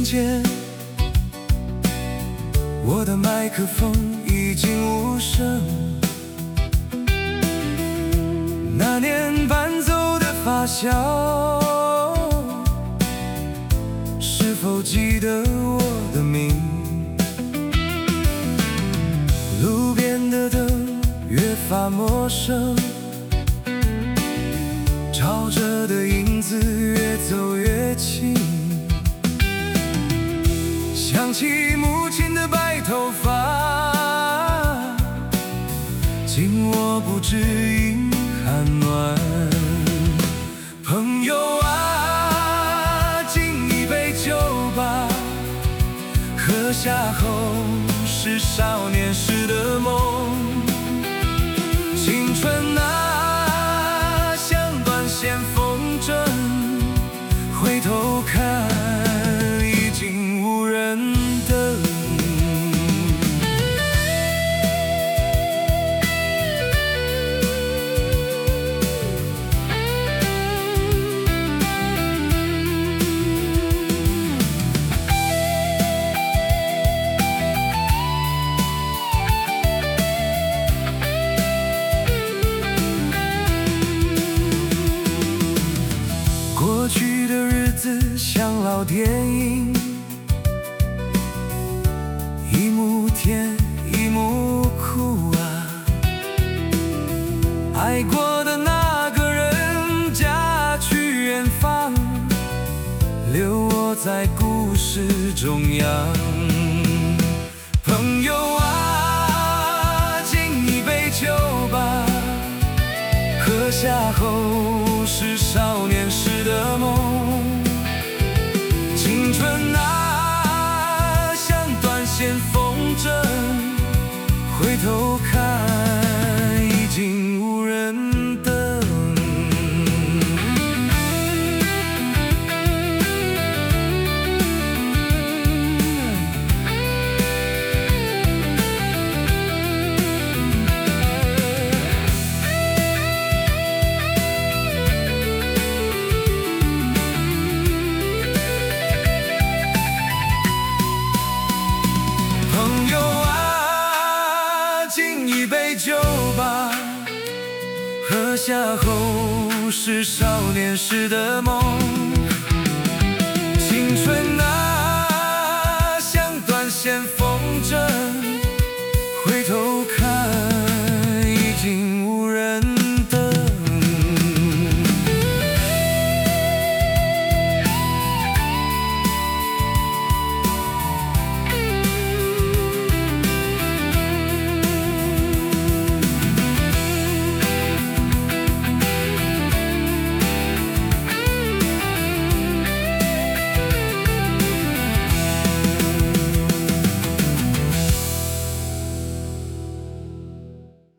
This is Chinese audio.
间，我的麦克风已经无声。那年伴奏的发小，是否记得我的名？路边的灯越发陌生，照着的影子越走越近。想起母亲的白头发，紧握不知阴寒暖。朋友啊，敬一杯酒吧，喝下后是少年时的梦。青春啊，像断线风筝，回头看已经无人等。过去的日子像老电影，一幕甜一幕苦啊。爱过的那个人嫁去远方，留我在故事中央。朋友啊，敬一杯酒吧，喝下后是少年时的梦。青春啊，像断线风筝，回头看已经无人等。朋友啊，敬一杯酒吧，喝下后是少年时的梦。